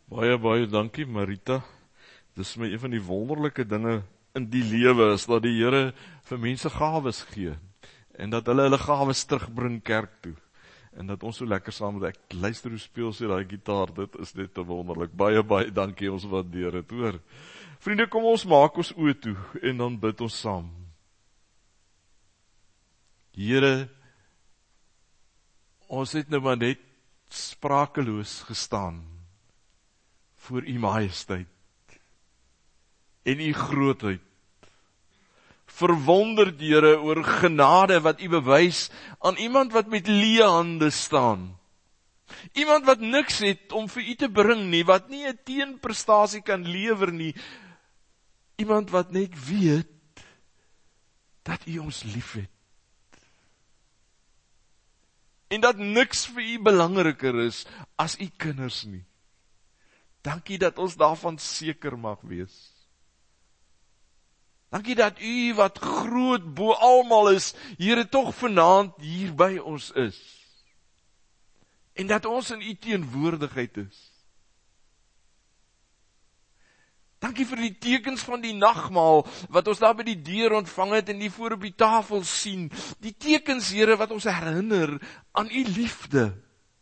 Baie dankie Marita. Dis my een van die wonderlike dinge in die lewe is dat die Here vir mense gawes gee en dat hulle gawes terugbring kerk toe. En dat ons so lekker saam met ek luister hoe speel sy daai gitaar, dit is net te wonderlik. Baie dankie, ons waardeer dit, hoor. Vriende, kom ons maak ons oë toe en dan bid ons saam. Here, ons het nou maar net sprakeloos gestaan voor u majesteit en u grootheid. Verwonderd, Here, oor genade wat u bewys aan iemand wat met leë hande staan. Iemand wat niks het om vir u te bring nie, wat nie 'n teenprestasie kan lewer nie. Iemand wat net weet dat u ons liefhet. En dat niks vir u belangriker is as u kinders nie. Dankie dat ons daarvan seker mag wees. Dankie dat u wat groot bo almal is, Here, tog vanaand hier by ons is. En dat ons in u teenwoordigheid is. Dankie vir die tekens van die nagmaal, wat ons daar by die deur ontvang het en die voor op die tafel sien. Die tekens, Here, wat ons herinner aan u liefde.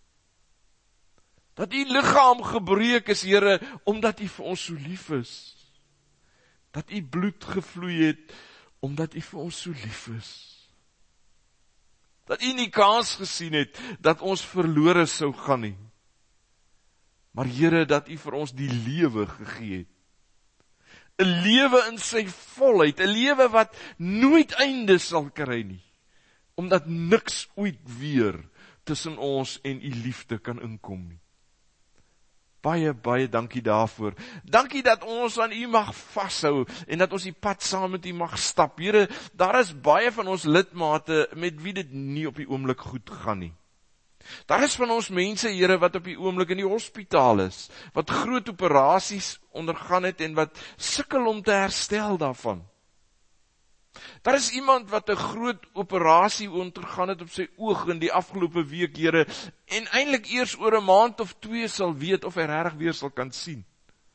Dat u liggaam gebreek is, Here, omdat u vir ons so lief is. Dat u bloed gevloei het, omdat u vir ons so lief is. Dat u nie kans gesien het, dat ons verlore sou gaan nie. Maar Here, dat u vir ons die lewe gegee het. 'n lewe in sy volheid, 'n lewe wat nooit einde sal kry nie. Omdat niks ooit weer tussen ons en u liefde kan inkom nie. Baie dankie daarvoor. Dankie dat ons aan u mag vashou en dat ons die pad saam met u mag stap. Here, daar is baie van ons lidmate met wie dit nie op die oomblik goed gaan nie. Daar is van ons mense, Here, wat op die oomblik in die hospitaal is, wat groot operasies ondergaan het en wat sukkel om te herstel daarvan. Daar is iemand wat 'n groot operasie ondergaan het op sy oog in die afgelope week, Here, en eintlik eers oor 'n maand of 2 sal weet of hy regtig weer sal kan sien.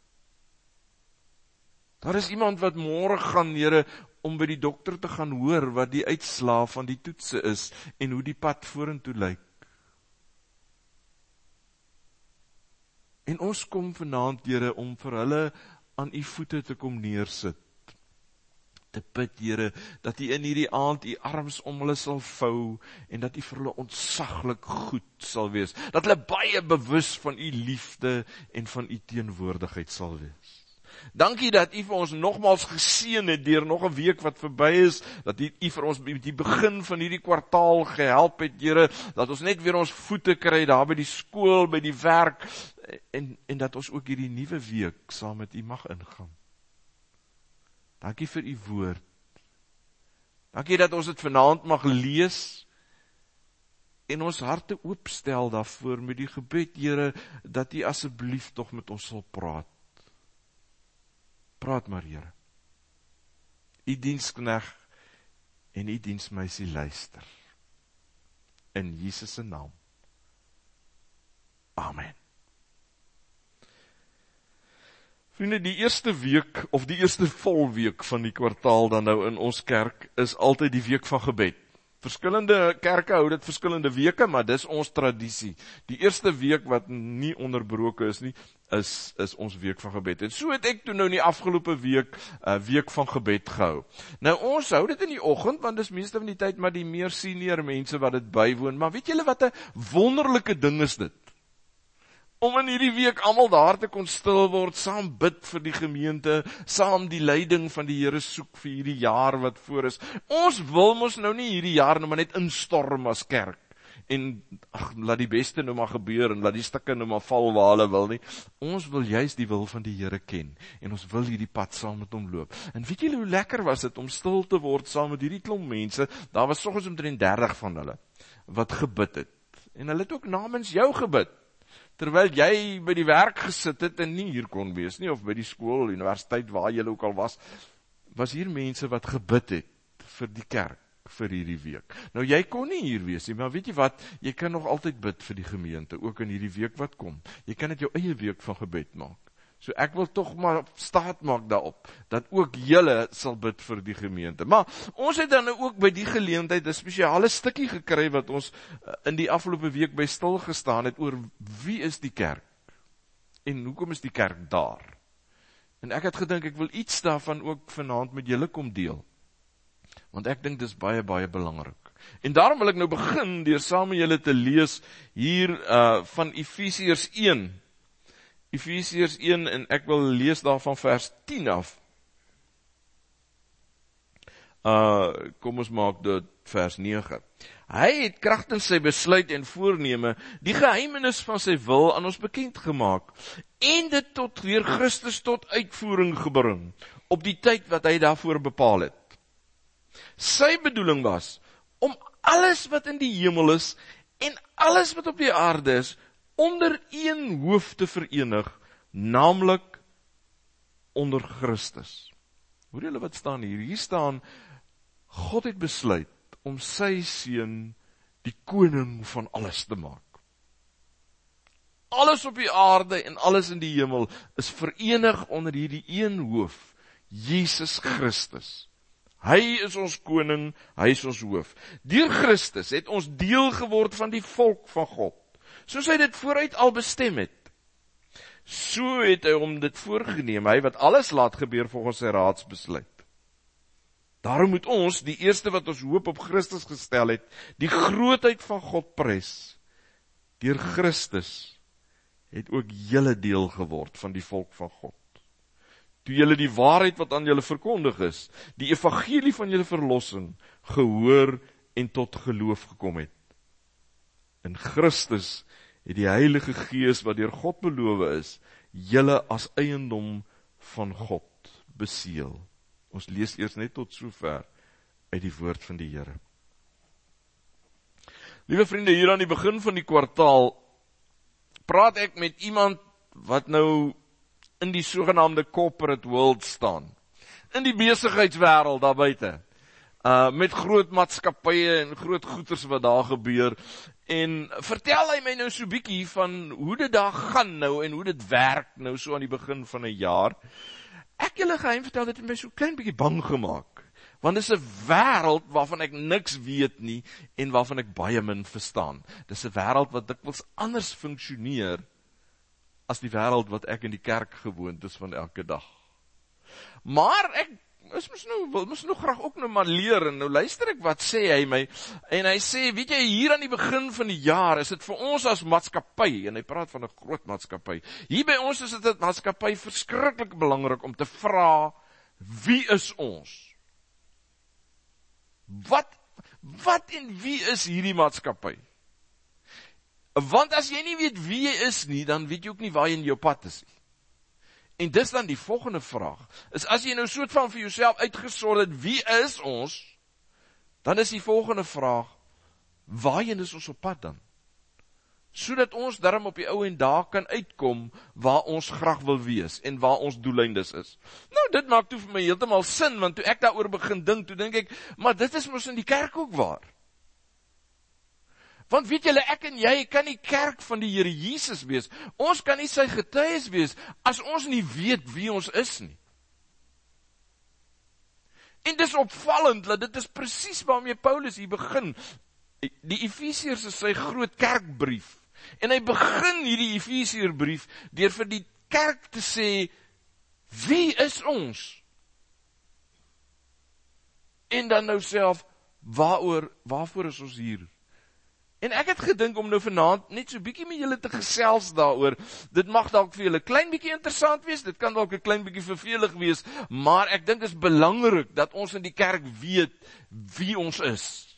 Daar is iemand wat môre gaan, Here, om by die dokter te gaan hoor wat die uitslae van die toetse is en hoe die pad vorentoe lyk. En ons kom vanaand, Here, om vir hulle aan u voete te kom neersit. Te bid, Here, dat u in hierdie aand u arms om hulle sal vou en dat u vir hulle ontsaglik goed sal wees. Dat hulle baie bewus van u liefde en van u teenwoordigheid sal wees. Dankie dat u vir ons nogmaals geseën het deur nog 'n week wat verby is, dat u vir ons met die begin van hierdie kwartaal gehelp het, Here, dat ons net weer ons voete kry daar by die skool, by die werk, en dat ons ook hierdie nuwe week saam met u mag ingaan. Dankie vir u woord. Dankie dat ons dit vanaand mag lees en ons harte oopstel daarvoor met die gebed, Here, dat u asseblief tog met ons sal praat. Praat maar, Here. U diensknegt en u diensmeisie luister. In Jesus se naam. Amen. Vriende, die eerste week, of die eerste volweek van die kwartaal dan nou in ons kerk, is altyd die week van gebed. Verskillende kerke hou dit verskillende weke, maar dis ons tradisie. Die eerste week wat nie onderbroke is nie, is ons week van gebed. En so het ek toe nou in die afgelope week van gebed gehou. Nou ons hou dit in die oggend, want dis meeste van die tyd maar die meer senior mense wat dit bywoon. Maar weet julle wat 'n wonderlike ding is dit? Om in hierdie week almal daar te kon stil word, saam bid vir die gemeente, saam die leiding van die Here soek vir hierdie jaar wat voor is. Ons wil mos nou nie hierdie jaar nou maar net instorm as kerk, en laat die beste nou maar gebeur, en laat die stukke nou maar val waar hulle wil nie. Ons wil juist die wil van die Here ken, en ons wil hierdie pad saam met hom loop. En weet julle hoe lekker was dit om stil te word saam met hierdie klomp mense? Daar was soggens omtrent 30 van hulle, wat gebid het. En hulle het ook namens jou gebid. Terwyl jy by die werk gesit het en nie hier kon wees nie, of by die skool, universiteit, waar jy ook al was hier mense wat gebid het vir die kerk, vir hierdie week. Nou jy kon nie hier wees nie, maar weet jy wat, jy kan nog altyd bid vir die gemeente, ook in hierdie week wat kom. Jy kan dit jou eie week van gebed maak. So ek wil tog maar staat maak daarop, dat ook julle sal bid vir die gemeente. Maar ons het dan nou ook by die geleentheid 'n spesiale stukkie gekry wat ons in die afgelope week by stil gestaan het oor wie is die kerk? En hoekom is die kerk daar? En ek het gedink, ek wil iets daarvan ook vanaand met julle kom deel. Want ek dink dis baie, baie belangrik. En daarom wil ek nou begin deur saam met julle te lees hier van Efesiërs 1. Efesiërs 1 en ek wil lees daarvan vers 10 af. Kom ons maak dit vers 9. Hy het kragtens sy besluit en voorneme die geheimenis van sy wil aan ons bekend gemaak en dit tot deur Christus tot uitvoering gebring op die tyd wat hy daarvoor bepaal het. Sy bedoeling was om alles wat in die hemel is en alles wat op die aarde is onder een hoof te verenig, naamlik onder Christus. Hoor julle wat staan hier? Hier staan, God het besluit om sy seun die koning van alles te maak. Alles op die aarde en alles in die hemel is verenig onder hierdie een hoof, Jesus Christus. Hy is ons koning, hy is ons hoof. Deur Christus het ons deel geword van die volk van God, soos hy dit vooruit al bestem het. So het hy hom dit voorgeneem, hy wat alles laat gebeur volgens sy raadsbesluit. Daarom moet ons, die eerste wat ons hoop op Christus gestel het, die grootheid van God prys. Deur Christus het ook julle deel geword van die volk van God. Toe julle die waarheid wat aan julle verkondig is, die evangelie van julle verlossing, gehoor en tot geloof gekom het. In Christus het die Heilige Gees wat deur God beloof is, julle as eiendom van God beseël. Ons lees eers net tot sover uit die woord van die Here. Liewe vriende, hier aan die begin van die kwartaal praat ek met iemand wat nou in die sogenaamde corporate world staan. In die besigheidswêreld daar buite. Met groot maatskappye en groot goeders wat daar gebeur. En vertel hy my nou so bietjie van hoe dit daar gaan nou en hoe dit werk nou so aan die begin van 'n jaar. Ek julle geheim vertel, dit het my so klein bietjie bang gemaak. Want dit is 'n wêreld waarvan ek niks weet nie en waarvan ek baie min verstaan. Dit is 'n wêreld wat dikwels anders funksioneer as die wêreld wat ek in die kerk gewoond is van elke dag. Maar ek moes nou graag ook nou maar leer, en nou luister ek wat sê hy my, en hy sê, weet jy, hier aan die begin van die jaar, is dit vir ons as maatskappy, en hy praat van 'n groot maatskappy, hier by ons is dit maatskappy verskriklik belangrik om te vra, wie is ons? Wat en wie is hierdie maatskappy? Want as jy nie weet wie jy is nie, dan weet jy ook nie waar jy in jou pad is nie. En dis dan die volgende vraag, is as jy nou soort van vir jouself uitgesort het, wie is ons, dan is die volgende vraag, waarheen is ons op pad dan? Sodat ons daarom op die ou en daar kan uitkom, waar ons graag wil wees, en waar ons doeleindes is. Nou, dit maak toe vir my heeltemal sin, want toe ek daaroor begin dink, toe dink ek, maar dit is mos in die kerk ook waar. Want weet julle, ek en jy kan nie kerk van die Here Jesus wees. Ons kan nie sy getuies wees, as ons nie weet wie ons is nie. En dis opvallend, dat dit is presies waarmee Paulus hier begin. Die Efesiërs is sy groot kerkbrief. En hy begin hierdie Efesiërbrief deur vir die kerk te sê, wie is ons? En dan nou self, waarvoor is ons hier? En ek het gedink om nou vanaand net so bietjie met julle te gesels daaroor. Dit mag dalk vir julle klein bietjie interessant wees, dit kan dalk 'n klein bietjie vervelig wees, maar ek dink dit is belangrik dat ons in die kerk weet wie ons is.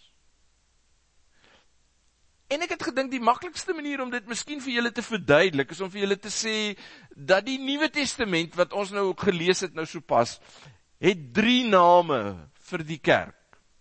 En ek het gedink die maklikste manier om dit miskien vir julle te verduidelik, is om vir julle te sê, dat die Nuwe Testament, wat ons nou gelees het nou so pas, het 3 name vir die kerk.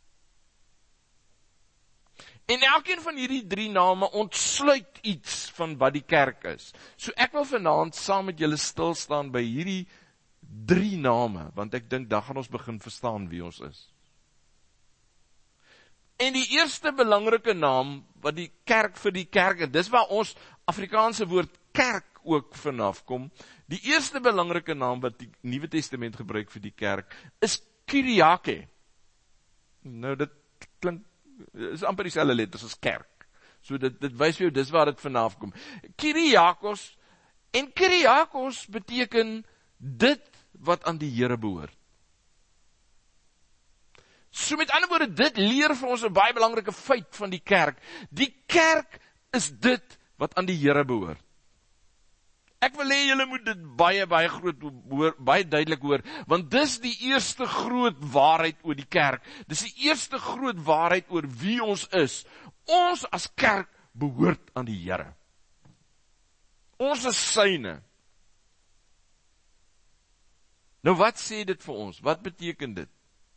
En elkeen van hierdie 3 name ontsluit iets van wat die kerk is. So ek wil vanaand saam met julle stil staan by hierdie 3 name, want ek dink dan gaan ons begin verstaan wie ons is. En die eerste belangrike naam, wat die kerk vir die kerk, en dis waar ons Afrikaanse woord kerk ook vanaf kom, die eerste belangrike naam wat die Nuwe Testament gebruik vir die kerk, is Kyriake. Nou dit klink, is amper dieselfde letters as kerk. So dit wys vir jou, dis waar dit vanaf kom. Kyriakos, en Kyriakos beteken dit wat aan die Here behoort. So met ander woorde, dit leer vir ons 'n baie belangrike feit van die kerk. Die kerk is dit wat aan die Here behoort. Ek wil hê julle moet dit baie groot hoor, baie duidelik hoor, want dis die eerste groot waarheid oor die kerk. Dis die eerste groot waarheid oor wie ons is. Ons as kerk behoort aan die Here. Ons is syne. Nou wat sê dit vir ons? Wat beteken dit?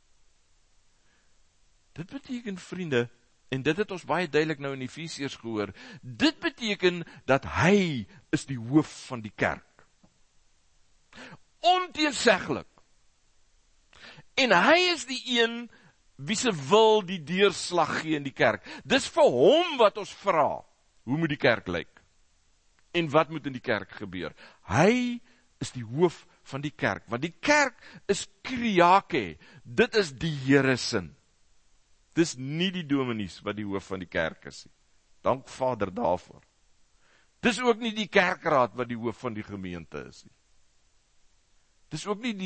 Dit beteken, vriende, en dit het ons baie duidelik nou in Efesiërs gehoor, dit beteken dat hy is die hoof van die kerk. Onteenseglik. En hy is die een wie se wil die deurslag gee in die kerk. Dis vir hom wat ons vra, hoe moet die kerk lyk? En wat moet in die kerk gebeur? Hy is die hoof van die kerk, want die kerk is Kyriake, dit is die Here se. Dis nie die dominees wat die hoof van die kerk is nie. Dank Vader daarvoor. Dis ook nie die kerkraad wat die hoof van die gemeente is nie. Dis ook nie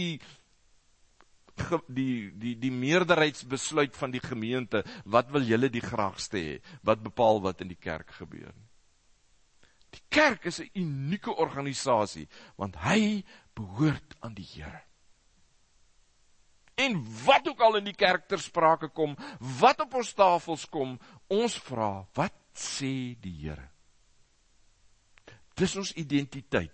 die meerderheidsbesluit van die gemeente, wat wil julle die graagste hê, wat bepaal wat in die kerk gebeur. Die kerk is 'n unieke organisasie, want hy behoort aan die Here. En wat ook al in die kerk ter sprake kom, wat op ons tafels kom, ons vra, wat sê die Here? Dis ons identiteit.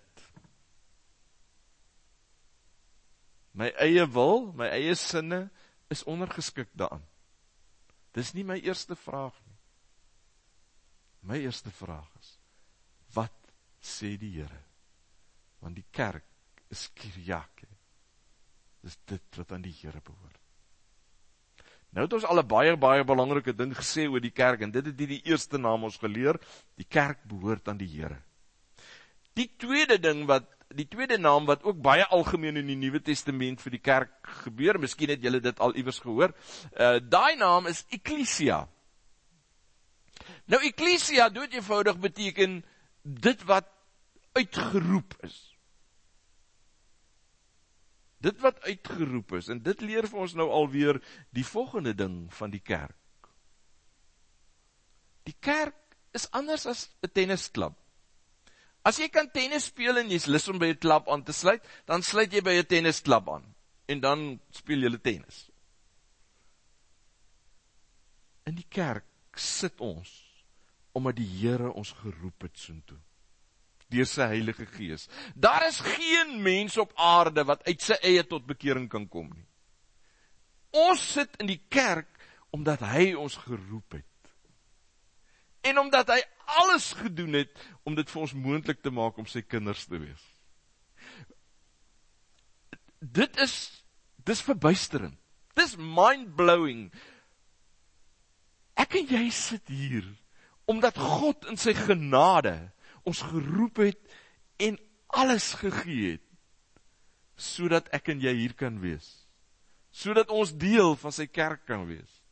My eie wil, my eie sinne, is ondergeskik daaraan. Dis nie my eerste vraag nie. My eerste vraag is, wat sê die Here? Want die kerk is Kyriake. Dis dit wat aan die Here behoort. Nou het ons al 'n baie belangrike ding gesê oor die kerk, en dit het die eerste naam ons geleer, die kerk behoort aan die Here. Die tweede naam wat ook baie algemeen in die Nuwe Testament vir die kerk gebeur, miskien het julle dit al iewers gehoor, daai naam is Ekklesia. Nou Ekklesia, dood eenvoudig beteken, dit wat uitgeroep is. Dit wat uitgeroep is, en dit leer vir ons nou alweer die volgende ding van die kerk. Die kerk is anders as 'n tennisklub. As jy kan tennis speel en jy's lus om by 'n klub aan te sluit, dan sluit jy by 'n tennisklub aan, en dan speel jy tennis. In die kerk sit ons, omdat die Here ons geroep het soontoe. Deur sy Heilige Gees. Daar is geen mens op aarde wat uit sy eie tot bekering kan kom nie. Ons sit in die kerk omdat hy ons geroep het. En omdat hy alles gedoen het om dit vir ons moontlik te maak om sy kinders te wees. Dis verbuisterend. Dis mind-blowing. Ek en jy sit hier omdat God in sy genade ons geroep het en alles gegee het, sodat ek en jy hier kan wees, sodat ons deel van sy kerk kan wees.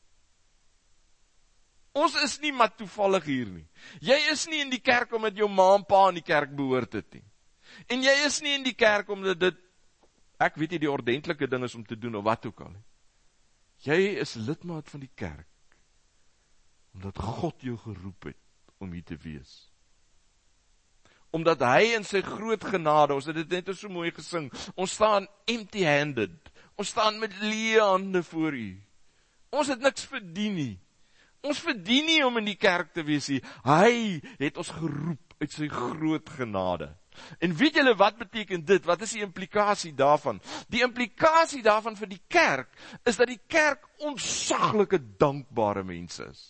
Ons is nie maar toevallig hier nie. Jy is nie in die kerk omdat jou ma en pa in die kerk behoort het nie. En jy is nie in die kerk omdat dit, ek weet nie, die ordentlike ding is om te doen of wat ook al nie. Jy is lidmaat van die kerk omdat God jou geroep het om hier te wees. Omdat hy in sy groot genade, ons het dit net so mooi gesing, ons staan empty-handed, ons staan met leë hande voor u. Ons het niks verdien nie. Ons verdien nie om in die kerk te wees nie. Hy het ons geroep uit sy groot genade. En weet julle wat beteken dit? Wat is die implikasie daarvan? Die implikasie daarvan vir die kerk, is dat die kerk ontsaglike dankbare mense is.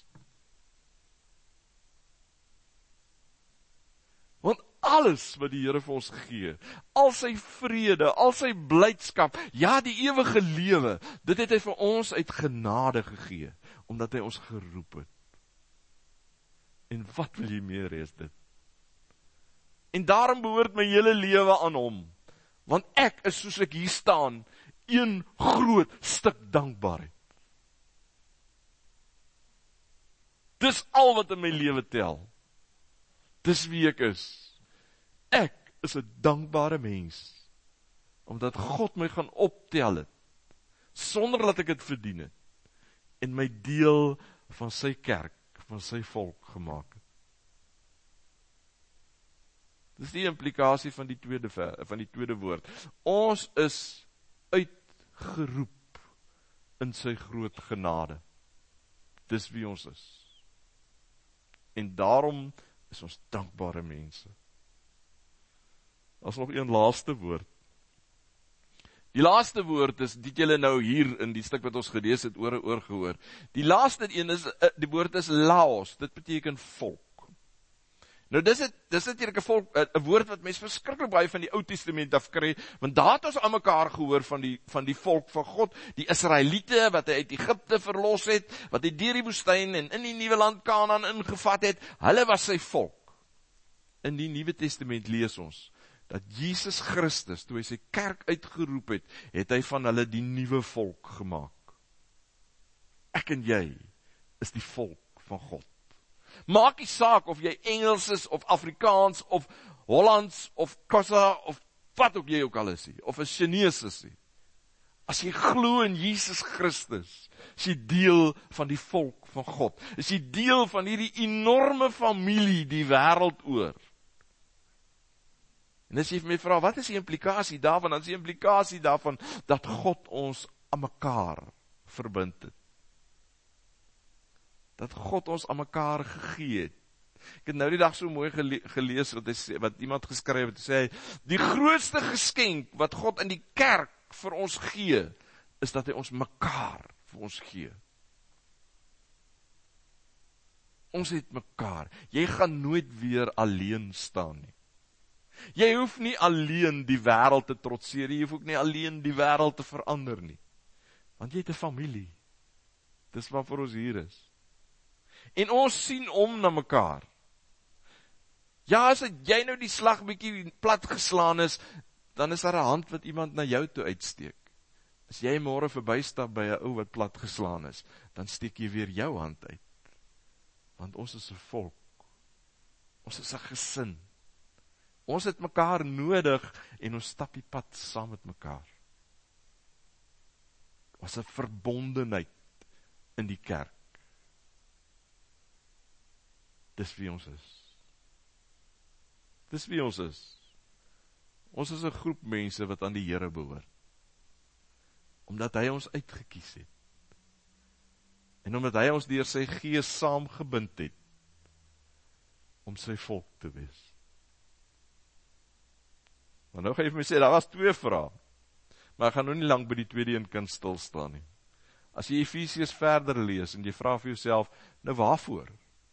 Want alles wat die Here vir ons gee, al sy vrede, al sy blydskap, ja, die ewige lewe, dit het hy vir ons uit genade gegee. omdat hy ons geroep het. En wat wil jy meer hê as dit? En daarom behoort my hele lewe aan hom, want ek is soos ek hier staan, een groot stuk dankbaarheid. Dis al wat in my lewe tel. Dis wie ek is. Ek is 'n dankbare mens, omdat God my gaan optel het, sonder dat ek dit verdien het, en my deel van sy kerk, van sy volk gemaak het. Dis die implikasie van die tweede woord. Ons is uitgeroep in sy groot genade. Dis wie ons is. En daarom is ons dankbare mense. As nog een laaste woord. Die laaste woord is, dit julle nou hier in die stuk wat ons gelees het, oor en oor gehoor. Die laaste een is, die woord is laos, dit beteken volk. Nou dis natuurlik 'n volk, 'n woord wat mense verskriklik baie van die Ou Testament af kry, want daar het ons aan mekaar gehoor van die volk van God, die Israeliete wat hy uit Egipte verlos het, wat hy deur die woestyn en in die nuwe land Kanaan ingevat het, hulle was sy volk. In die Nuwe Testament lees ons dat Jesus Christus, toe hy sy kerk uitgeroep het, het hy van hulle die nuwe volk gemaak. Ek en jy is die volk van God. Maak nie saak of jy Engels is, of Afrikaans, of Hollands, of Xhosa, of wat ook jy ook al is, of 'n Chinese is. As jy glo in Jesus Christus, is jy deel van die volk van God. Is jy deel van hierdie enorme familie die wêreld oor. En as jy vir my vra, wat is die implikasie daarvan? Dan is die implikasie daarvan dat God ons aan mekaar verbind het. Dat God ons aan mekaar gegee het. Ek het nou die dag so mooi gelees wat iemand geskryf het, sê hy, die grootste geskenk wat God in die kerk vir ons gee, is dat hy ons mekaar vir ons gee. Ons het mekaar. Jy gaan nooit weer alleen staan nie. Jy hoef nie alleen die wêreld te trotseer, jy hoef ook nie alleen die wêreld te verander nie. Want jy het 'n familie. Dis waarvoor ons hier is. En ons sien om na mekaar. Ja, as jy nou die slag bietjie plat geslaan is, dan is daar 'n hand wat iemand na jou toe uitsteek. As jy môre verbystap by 'n ou wat plat geslaan is, dan steek jy weer jou hand uit. Want ons is 'n volk. Ons is 'n gesin. Ons het mekaar nodig en ons stap die pad saam met mekaar. Ons 'n verbondenheid in die kerk. Dis wie ons is. Dis wie ons is. Ons is 'n groep mense wat aan die Here behoort. Omdat hy ons uitgekies het. En omdat hy ons deur sy Gees saamgebind het, om sy volk te wees. Maar nou gaan jy vir my sê, daar was 2 vrae. Maar ek gaan nou nie lang by die tweede een kan stilstaan nie. As jy Efesiërs verder lees, en jy vra vir jouself, nou waarvoor?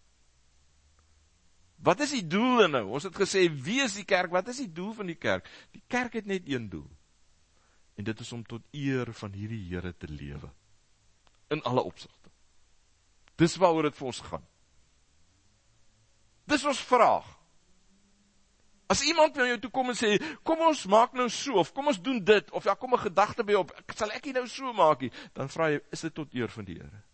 Wat is die doel nou? Ons het gesê, wie is die kerk? Wat is die doel van die kerk? Die kerk het net een doel. En dit is om tot eer van hierdie Here te lewe. In alle opsigte. Dis waaroor dit vir ons gaan. Dis ons vraag. As iemand by jou toe kom en sê, kom ons maak nou so, of kom ons doen dit, of ja, kom 'n gedagte by op, sal ek nie nou so maak nie, dan vra jy, is dit tot eer van die Here?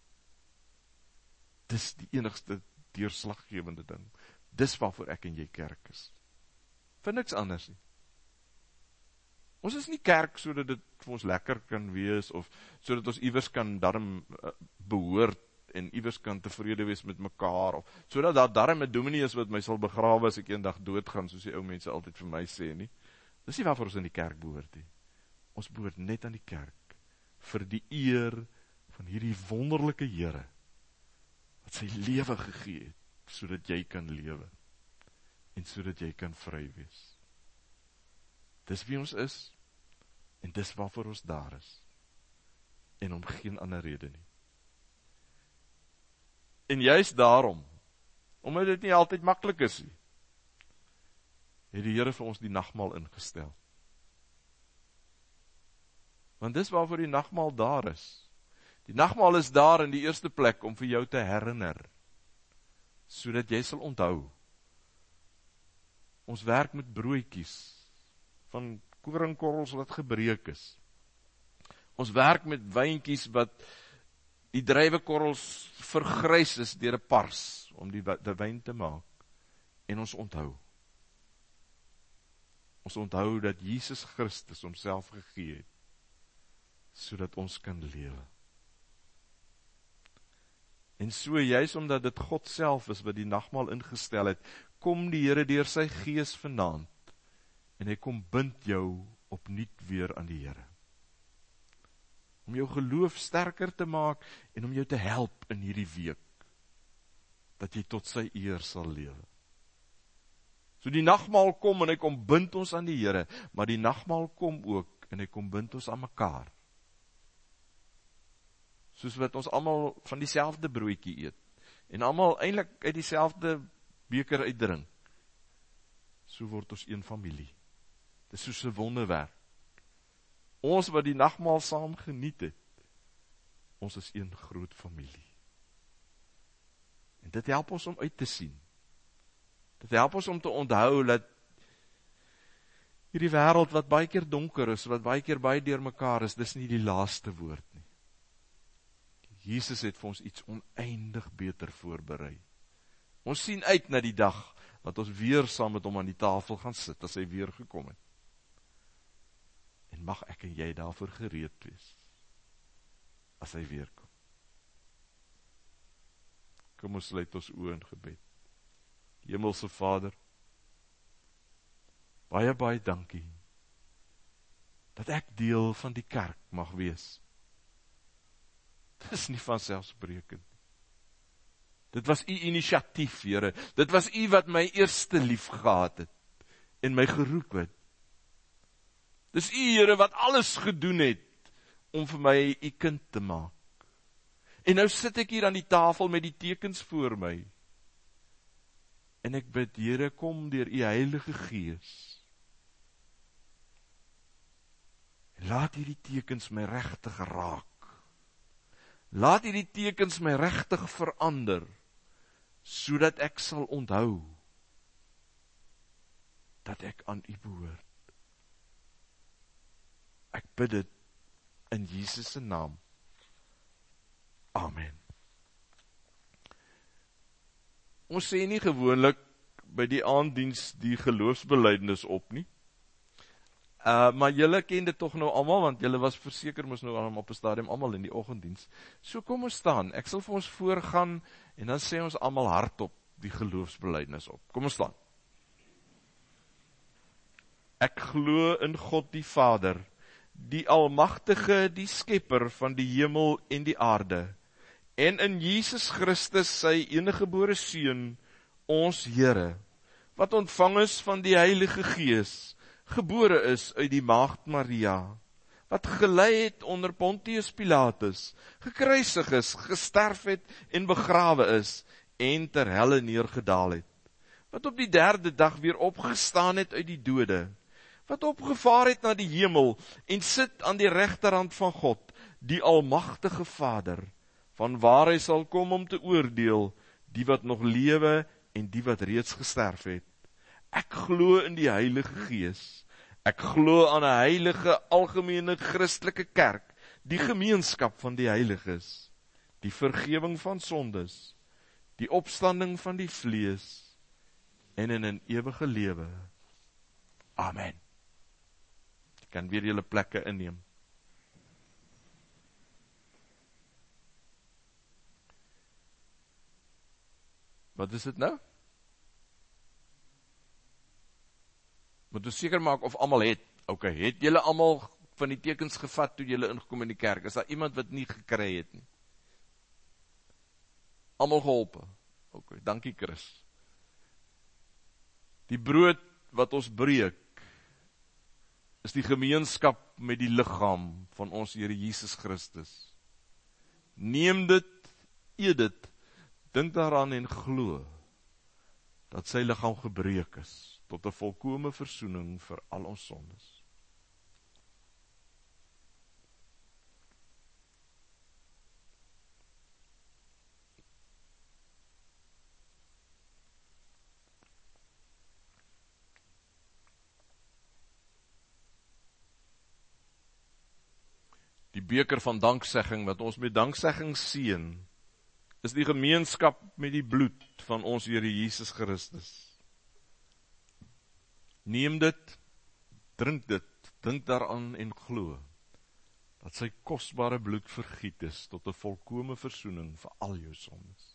Dis die enigste deurslaggewende ding. Dis waarvoor ek en jy kerk is. Vir niks anders nie. Ons is nie kerk sodat dit vir ons lekker kan wees, of sodat ons iewers kan daarom behoort, en iewers kan tevrede wees met mekaar, of sodat daar daarom 'n dominee is wat my sal begrawe as ek eendag doodgaan, soos die ou mense altyd vir my sê nie. Dis nie waarvoor ons in die kerk behoort nie. Ons behoort net aan die kerk, vir die eer van hierdie wonderlike Here, wat sy lewe gegee het, sodat jy kan lewe, en sodat jy kan vry wees. Dis wie ons is, en dis waarvoor ons daar is, en om geen ander rede nie. En juist daarom, omdat dit nie altyd maklik is nie, het die Here vir ons die nagmaal ingestel. Want dis waarvoor die nagmaal daar is. Die nagmaal is daar in die eerste plek om vir jou te herinner, sodat jy sal onthou. Ons werk met broodjies, van koringkorrels wat gebreek is. Ons werk met wyntjies wat die druiwekorrels vergrys is deur 'n pars, om die wyn te maak. En ons onthou. Ons onthou dat Jesus Christus homself gegee het, sodat ons kan lewe. En so, juis omdat dit God self is wat die nagmaal ingestel het, kom die Here deur sy Gees vanaand, en hy kom bind jou opnuut weer aan die Here. Om jou geloof sterker te maak, en om jou te help in hierdie week, dat jy tot sy eer sal lewe. So die nagmaal kom, en hy kom bind ons aan die Here, maar die nagmaal kom ook, en hy kom bind ons aan mekaar. Soos wat ons almal van dieselfde broodjie eet, en almal eintlik uit dieselfde beker uitdrink, so word ons een familie. Dit is soos 'n wonderwerk. Ons wat die nagmaal saam geniet het, ons is een groot familie. En dit help ons om uit te sien. Dit help ons om te onthou dat hierdie wêreld wat baie keer donker is, wat baie keer baie deurmekaar is, dis nie die laaste woord nie. Jesus het vir ons iets oneindig beter voorberei. Ons sien uit na die dag, dat ons weer saam met hom aan die tafel gaan sit, as hy weer gekom het. En mag ek en jy daarvoor gereed wees, as hy weer kom. Kom ons sluit ons oë in gebed. Hemelse Vader, baie, baie dankie, dat ek deel van die kerk mag wees. Dit is nie vanselfsprekend. Dit was u inisiatief, Here. Dit was u wat my eerste lief gehad het, en my geroep het. Dis u, Here, wat alles gedoen het, om vir my u kind te maak. En nou sit ek hier aan die tafel met die tekens voor my. En ek bid, Here, kom deur u Heilige Gees. En laat hierdie tekens my regtig raak. Laat hierdie tekens my regtig verander, sodat ek sal onthou, dat ek aan u behoort. Ek bid dit in Jesus se naam. Amen. Ons sê nie gewoonlik by die aanddiens die geloofsbelijdenis op nie. Maar julle ken dit tog nou almal, want julle was verseker mos nou op 'n stadium almal in die oggenddiens. So kom ons staan, ek sal vir ons voorgaan, en dan sê ons almal hardop die geloofsbelijdenis op. Kom ons staan. Ek glo in God die Vader, die Almagtige, die Skepper van die hemel en die aarde, en in Jesus Christus sy eniggebore Seun, ons Here, wat ontvang is van die Heilige Gees, gebore is uit die maagd Maria, wat gelei het onder Pontius Pilatus, gekruisig is, gesterf het en begrawe is, en ter helle neergedaal het, wat op die 3de dag weer opgestaan het uit die dode, wat opgevaar het na die hemel, en sit aan die regterhand van God, die Almagtige Vader, van waar hy sal kom om te oordeel, die wat nog lewe en die wat reeds gesterf het. Ek glo in die Heilige Gees. Ek glo aan 'n heilige, algemene Christelike kerk, die gemeenskap van die heiliges, die vergewing van sondes, die opstanding van die vlees, en in 'n ewige lewe. Amen. Jy kan weer julle plekke inneem. Wat is dit nou? Moet ons seker maak of almal het. Okay, het julle almal van die tekens gevat toe julle ingekom in die kerk? Is daar iemand wat nie gekry het nie? Almal geholpe. Okay, dankie Chris. Die brood wat ons breek, is die gemeenskap met die liggaam van ons Here Jesus Christus. Neem dit, eet dit, dink daaraan en glo, dat sy liggaam gebreek is, tot 'n volkome versoening vir al ons sondes. beker van danksegging, wat ons met danksegging seën, is die gemeenskap met die bloed van ons Here Jesus Christus. Neem dit, drink dit, dink daaraan en glo, dat sy kosbare bloed vergiet is tot 'n volkome versoening vir al jou sondes.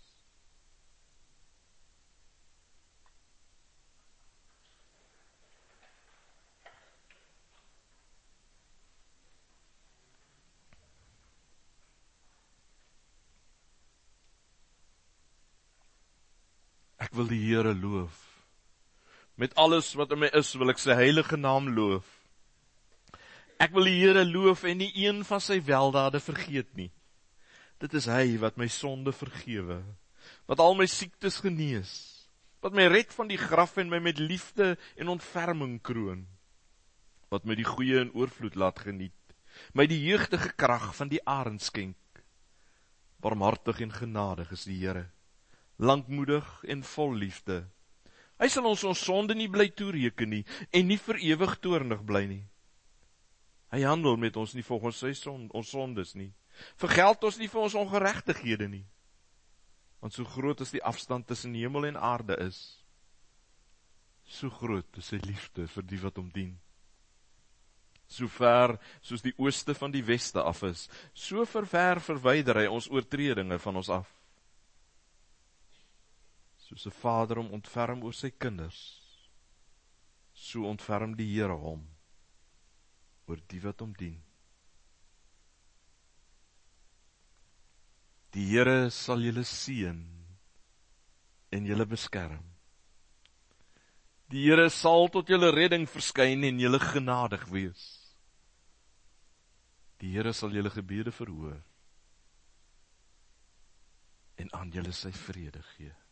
Ek wil die Here loof. Met alles wat in my is, wil ek sy heilige naam loof. Ek wil die Here loof en nie een van sy weldade vergeet nie. Dit is hy wat my sonde vergewe, wat al my siektes genees, wat my red van die graf en my met liefde en ontferming kroon, wat my die goeie in oorvloed laat geniet, my die jeugdige krag van die arend skenk. Barmhartig en genadig is die Here, lankmoedig en vol liefde. Hy sal ons sonde nie bly toereken nie, en nie vir ewig toornig bly nie. Hy handel met ons nie volgens ons sondes nie, vergeld ons nie vir ons ongeregtighede nie, want so groot as die afstand tussen hemel en aarde is, so groot is sy liefde vir die wat hom dien. So ver soos die ooste van die weste af is, so ver verwyder hy ons oortredinge van ons af. Soos 'n vader hom ontferm oor sy kinders, so ontferm die Here hom oor die wat hom dien. Die Here sal julle seën en julle beskerm. Die Here sal tot julle redding verskyn en julle genadig wees. Die Here sal julle gebede verhoor en aan julle sy vrede gee.